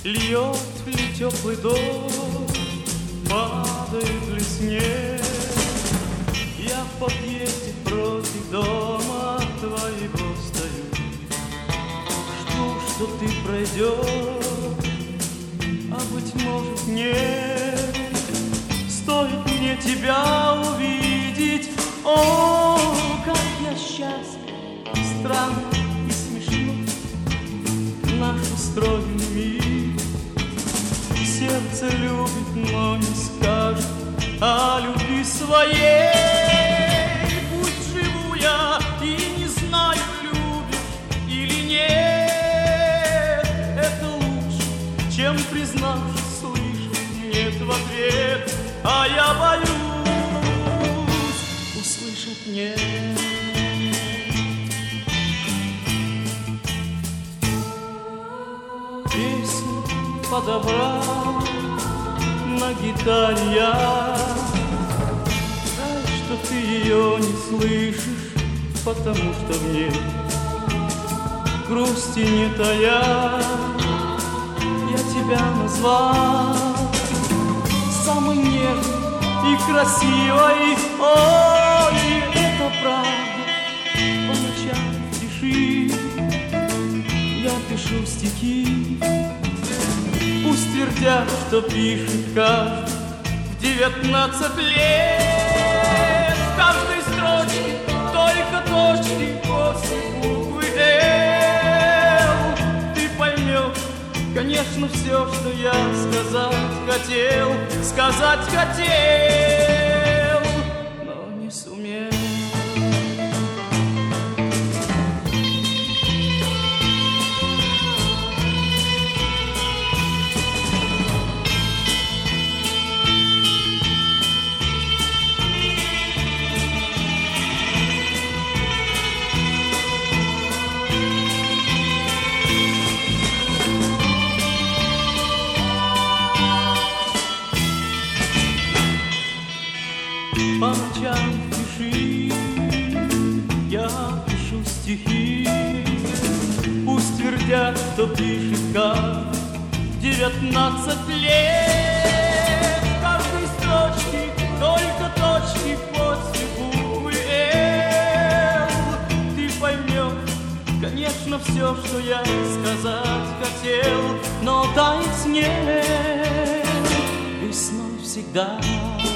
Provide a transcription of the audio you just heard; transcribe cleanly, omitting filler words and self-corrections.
Льет ли теплый дождь, падает ли снег? Я в подъезде против дома твоего стою, жду, что ты пройдешь, а быть может нет. Стоит мне тебя увидеть, о, как я счастлив, странно и смешно наш устроен мир. Сердце любит, но не скажет о любви своей. Пусть живу я и не знаю, любишь или нет. Это лучше, чем признаться, слышать нет в ответ. А я боюсь услышать нет. Песню подобрал на гитаре я. Жаль, что ты ее не слышишь, потому что в ней грусти не тая. Я тебя назвал самой нежной и красивой. Ой, это правда, по ночам в тиши я пишу стихи. Пусть твердят, что пишет каждый в 19 лет. В каждой строчке только точки после буквы «Л». Ты поймешь, конечно, все, что я сказать хотел, но не сумел. По ночам пиши, я пишу стихи. Пусть твердят, кто пишет как 19 лет. В каждой строчке только точки после буквы «Л». Ты поймешь, конечно, все, что я сказать хотел, но тает снег весной всегда.